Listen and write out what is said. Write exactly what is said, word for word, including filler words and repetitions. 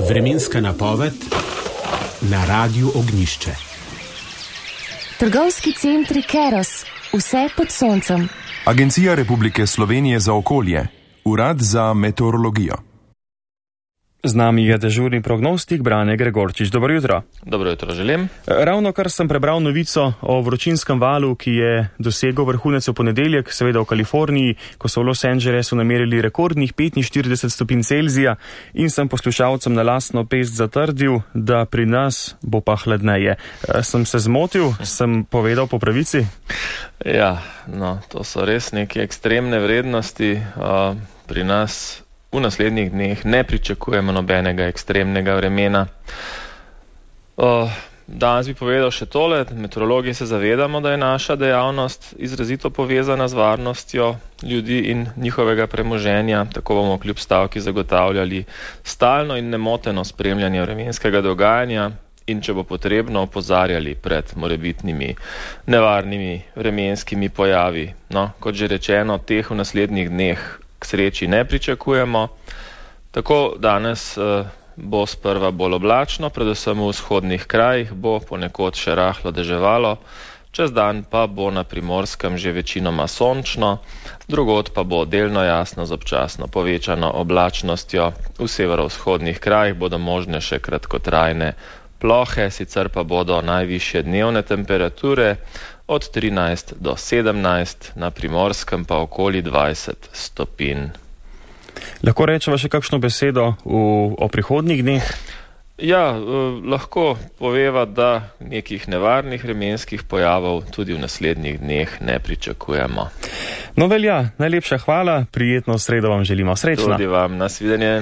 Vremenska napoved na Radiu Ognjišče. Trgovski centri Keros, vse pod soncem. Agencija Republike Slovenije za okolje, Urad za meteorologijo. Z nami je dežurni prognostik Brane Gregorčič. Dobro jutro. Dobro jutro želim. Ravno kar sem prebral novico o vročinskem valu, ki je dosegel vrhunec v ponedeljek, seveda v Kaliforniji, ko so v Los Angelesu namerili rekordnih petinštirideset stopinj Celzija, in sem poslušalcem na lastno pest zatrdil, da pri nas bo pa hladneje. Sem se zmotil? Sem povedal po pravici? Ja, no, to so res neke ekstremne vrednosti. Uh, pri nas v naslednjih dneh ne pričakujemo nobenega ekstremnega vremena. Uh, danes bi povedal še tole. Meteorologi se zavedamo, da je naša dejavnost izrazito povezana z varnostjo ljudi in njihovega premoženja. Tako bomo kljub stavki zagotavljali stalno in nemoteno spremljanje vremenskega dogajanja in če bo potrebno opozarjali pred morebitnimi nevarnimi vremenskimi pojavi. No, kot že rečeno, teh v naslednjih dneh k sreči ne pričakujemo. Tako danes eh, bo sprva bolj oblačno, predvsem v vzhodnih krajih bo ponekod še rahlo deževalo, čez dan pa bo na Primorskem že večinoma sončno, drugod pa bo delno jasno z občasno povečano oblačnostjo. V severovzhodnih krajih bodo možne še kratkotrajne plohe, sicer pa bodo najvišje dnevne temperature od trinajst do sedemnajst, na Primorskem pa okoli dvajset stopinj. Lahko rečemo še kakšno besedo v, o prihodnjih dneh? Ja, eh, lahko poveva, da nekih nevarnih vremenskih pojavov tudi v naslednjih dneh ne pričakujemo. No velja, najlepša hvala, prijetno sredo vam želimo. Srečno. Tudi vam, nasvidenje.